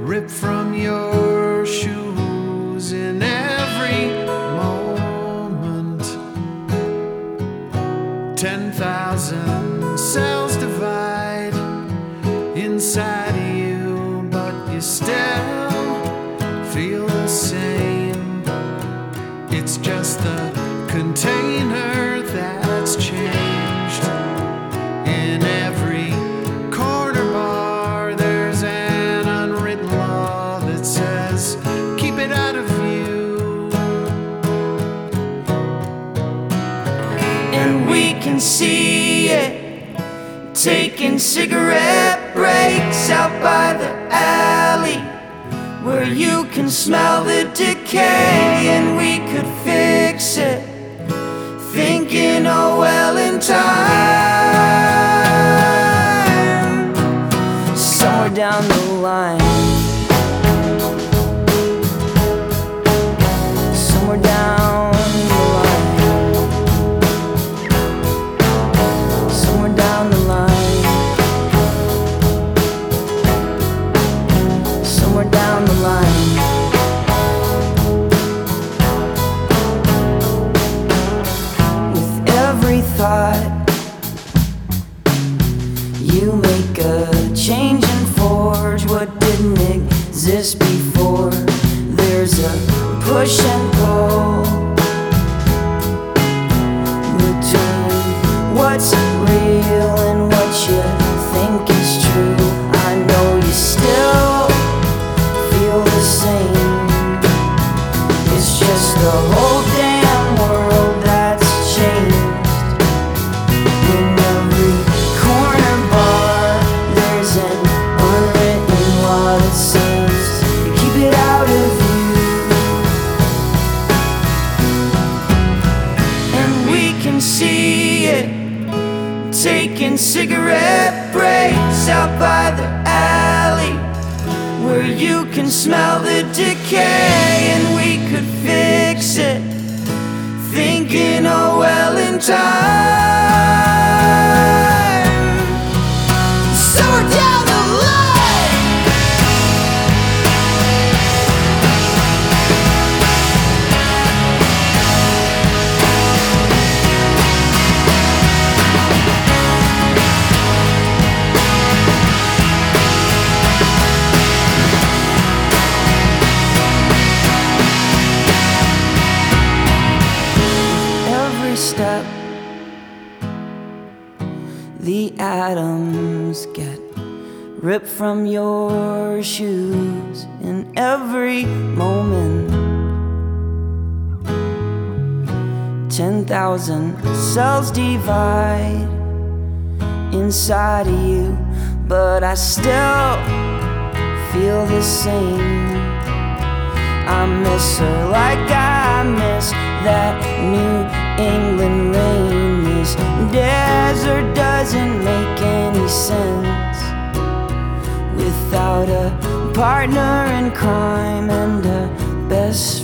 ripped from your shoes in every moment. 10,000 cells divide inside of you, but you still feel the same. It's just the container that's changed. In every corner bar there's an unwritten law that says keep it out of view. And we can see it taking cigarette breaks out by the alley, where you can smell the decay, and we could fix it, thinking, oh well, in time, somewhere down the line, somewhere down the line, somewhere down the line, somewhere down the line. Every thought you make a change and forge what didn't exist before. There's a push and pull between what's real and what you think is true. I know you still feel the same. It's just the whole damn world that's changed. In every corner bar there's an unwritten law that says keep it out of view. And we can see it taking cigarette breaks out by the alley, where you can smell the decay, and we could fix it, thinking, oh well, in time, somewhere down the line. Every step the atoms get ripped from your shoes. In every moment 10,000 cells divide inside of you, but I still feel the same. I miss her like I miss that New England rain. This desert doesn't make any sense without a partner in crime and a best